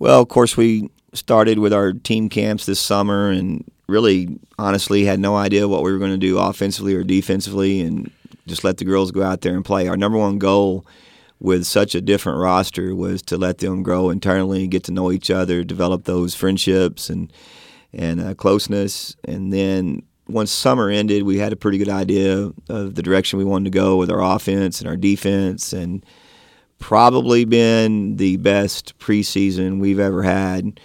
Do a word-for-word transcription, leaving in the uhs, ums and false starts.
Well, of course, we started with our team camps this summer and really, honestly, had no idea what we were going to do offensively or defensively and just let the girls go out there and play. Our number one goal with such a different roster was to let them grow internally, get to know each other, develop those friendships and, and uh, closeness. And then once summer ended, we had a pretty good idea of the direction we wanted to go with our offense and our defense, and probably been the best preseason we've ever had